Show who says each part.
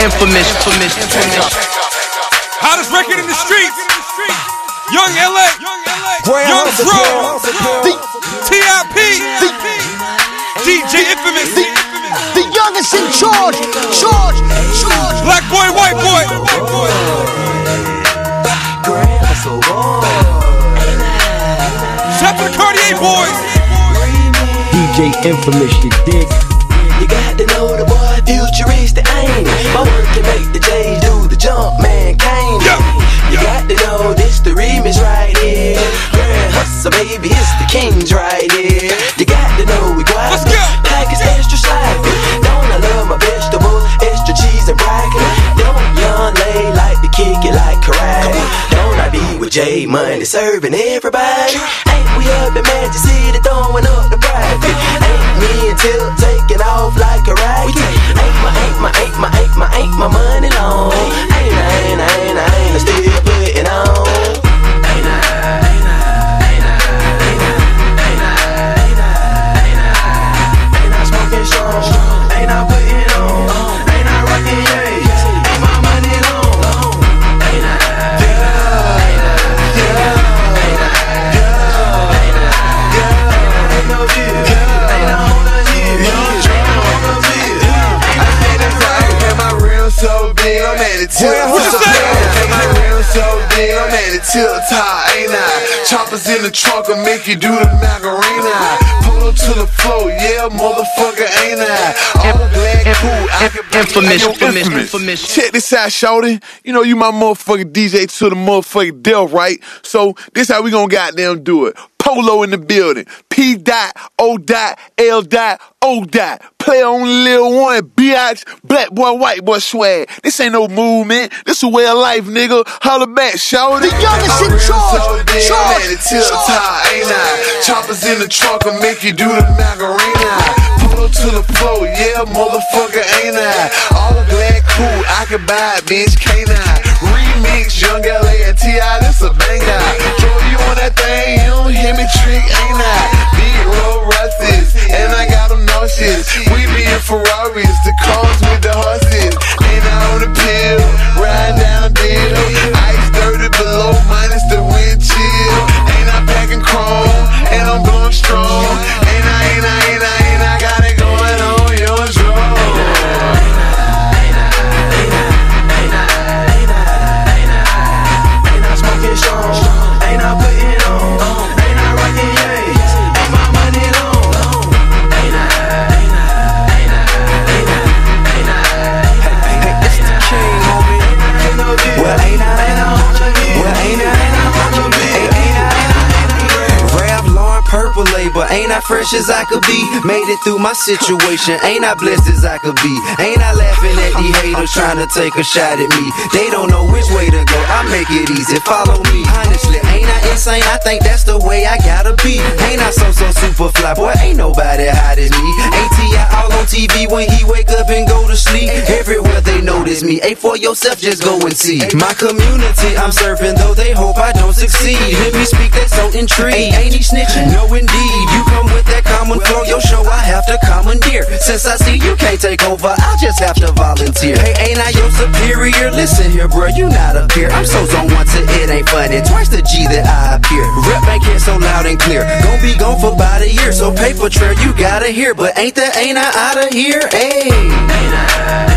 Speaker 1: Infamous.
Speaker 2: Hottest record in the streets. Young LA. Young Dro. TIP. DJ Infamous.
Speaker 3: The youngest in charge.
Speaker 2: Black boy, white boy. Shout to the Cartier boys.
Speaker 4: DJ Infamous, you dig?
Speaker 5: You got to know the boy futuristic aim. My work can make the J do the jump, man, cane. You got to know this the remix right here. Grand hustle, baby, it's the Kings right here. You got to know we got package extra sloppy. Don't I love my vegetables, extra cheese and broccoli. Don't young lay like to kick it like karate. Don't I be with J Money serving everybody? Ain't we up in Magic City throwing up the profit? Ain't me until taking off like a rocket. Ain't my money long. Ain't I still putting on. Ain't I smoking strong. Ain't I putting on. Ain't I rocking yeah. Ain't my money long. Ain't no deal. Ain't I on a so big, I'm at the tip. My rim so big, I'm at the tip top, ain't I? Choppers in the trunk will make you do the Macarena. Pull up to the floor, yeah, motherfucker, ain't I? All black, cool, I can
Speaker 1: Infamous.
Speaker 6: Check this out, shorty. You know you my motherfucking DJ to the motherfucking death, right? So this how we gonna goddamn do it. Polo in the building. P. O. L. O. Play on Lil One, bitch. Black boy, white boy swag. This ain't no movement. This a way of life, nigga. Holla back, shorty.
Speaker 3: The youngest in charge.
Speaker 6: Ain't I? Choppers in the trunk will make you do the Macarena. Pull up to the floor, yeah, motherfucker, ain't I? All black, cool, I can buy it, bitch, can't I? Remix, Young LA and T.I., this a banger. Throw you on that thing, you don't hear me trick, ain't I? Big roll Russes, and I got them nauseous. We be in Ferraris, the cars with the horses. Ain't I on the pill, ride down deal. Ice 30 below, minus the wind chill. Ain't I packing chrome, and I'm going strong. Ain't I got it going on your drum. Ain't I smoking strong, ain't I putting on. Ain't I rocking yeah, ain't my money long. Ain't I, it's the king, homie. Well, ain't I Rap Lauren Purple label, ain't I fresh as I could be? Made it through my situation, ain't I blessed as I could be? Ain't I laughing at these haters trying to take a shot at me? They don't know which way to go, I make it easy, follow me. Honestly, ain't I insane? I think that's the way I gotta be. Ain't I so super fly, boy, ain't nobody hot as me. ATI all on TV when he wake up and go to sleep. Everywhere they notice me, hey, for yourself, just go and see. My community, I'm serving, though they hope I don't succeed. Hear me speak, they so intrigued. Ain't he snitching? No indeed, you come with that common flow, your show I have to commandeer. Since I see you can't take over, I'll just have to volunteer. Hey, ain't I your superior? Listen here, bro, you not a peer. I'm so zone once it ain't funny, twice the G that I appear. Rep ain't here so loud and clear, gon' be gone for about a year. So paper trail you gotta hear, but ain't I out of here? Hey, ain't I